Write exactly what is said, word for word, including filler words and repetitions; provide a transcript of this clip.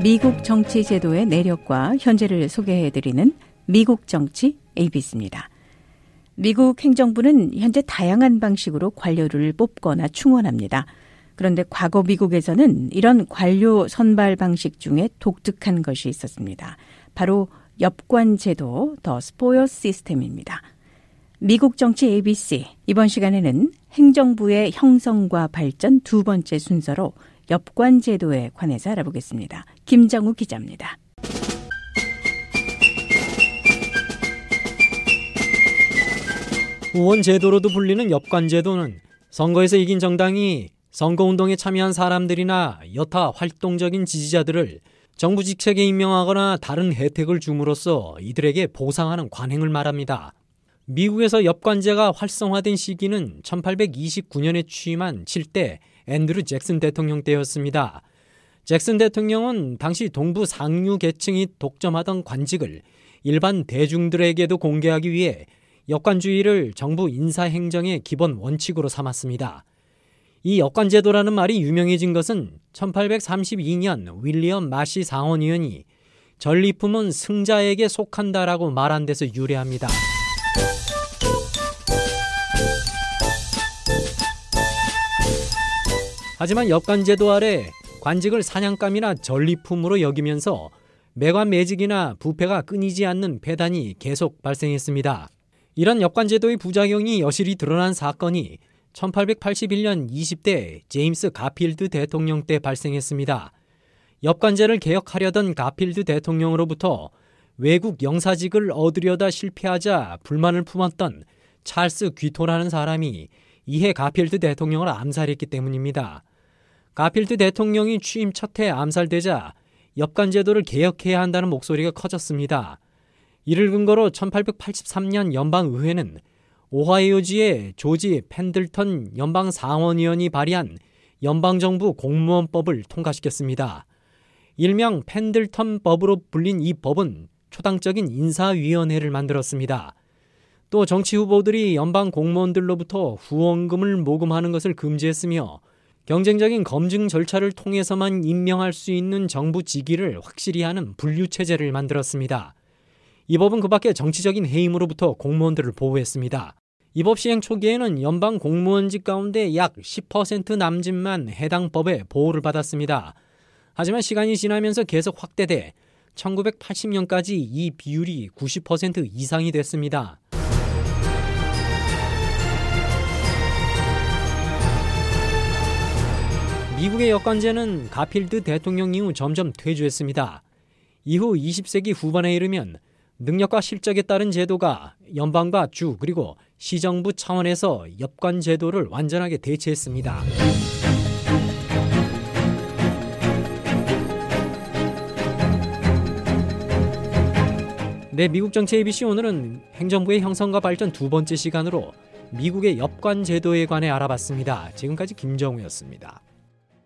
미국 정치 제도의 내력과 현재를 소개해드리는 미국 정치 에이비씨입니다. 미국 행정부는 현재 다양한 방식으로 관료를 뽑거나 충원합니다. 그런데 과거 미국에서는 이런 관료 선발 방식 중에 독특한 것이 있었습니다. 바로 엽관 제도, 더 스포일 시스템입니다. 미국 정치 에이비씨, 이번 시간에는 행정부의 형성과 발전 두 번째 순서로 엽관 제도에 관해서 알아보겠습니다. 김정우 기자입니다. 후원 제도로도 불리는 엽관 제도는 선거에서 이긴 정당이 선거운동에 참여한 사람들이나 여타 활동적인 지지자들을 정부 직책에 임명하거나 다른 혜택을 줌으로써 이들에게 보상하는 관행을 말합니다. 미국에서 엽관제가 활성화된 시기는 천팔백이십구 년에 취임한 칠 대 앤드루 잭슨 대통령 때였습니다. 잭슨 대통령은 당시 동부 상류 계층이 독점하던 관직을 일반 대중들에게도 공개하기 위해 엽관주의를 정부 인사행정의 기본 원칙으로 삼았습니다. 이 엽관제도라는 말이 유명해진 것은 천팔백삼십이 년 윌리엄 마시 상원의원이 전리품은 승자에게 속한다라고 말한 데서 유래합니다. 하지만 엽관제도 아래 관직을 사냥감이나 전리품으로 여기면서 매관매직이나 부패가 끊이지 않는 폐단이 계속 발생했습니다. 이런 엽관제도의 부작용이 여실히 드러난 사건이 천팔백팔십일 년 이십 대 제임스 가필드 대통령 때 발생했습니다. 엽관제를 개혁하려던 가필드 대통령으로부터 외국 영사직을 얻으려다 실패하자 불만을 품었던 찰스 귀토라는 사람이 이해 가필드 대통령을 암살했기 때문입니다. 가필드 대통령이 취임 첫 해 암살되자 엽관제도를 개혁해야 한다는 목소리가 커졌습니다. 이를 근거로 천팔백팔십삼 년 연방의회는 오하이오주의 조지 펜들턴 연방상원의원이 발의한 연방정부 공무원법을 통과시켰습니다. 일명 펜들턴법으로 불린 이 법은 초당적인 인사위원회를 만들었습니다. 또 정치 후보들이 연방 공무원들로부터 후원금을 모금하는 것을 금지했으며 경쟁적인 검증 절차를 통해서만 임명할 수 있는 정부 직위를 확실히 하는 분류체제를 만들었습니다. 이 법은 그 밖에 정치적인 해임으로부터 공무원들을 보호했습니다. 이 법 시행 초기에는 연방 공무원직 가운데 약 십 퍼센트 남짓만 해당 법에 보호를 받았습니다. 하지만 시간이 지나면서 계속 확대돼 천구백팔십 년까지 이 비율이 구십 퍼센트 이상이 됐습니다. 미국의 엽관제는 가필드 대통령 이후 점점 퇴주했습니다. 이후 이십 세기 후반에 이르면 능력과 실적에 따른 제도가 연방과 주 그리고 시정부 차원에서 엽관 제도를 완전하게 대체했습니다. 네, 미국 정치 에이비씨 오늘은 행정부의 형성과 발전 두 번째 시간으로 미국의 엽관 제도에 관해 알아봤습니다. 지금까지 김정우였습니다.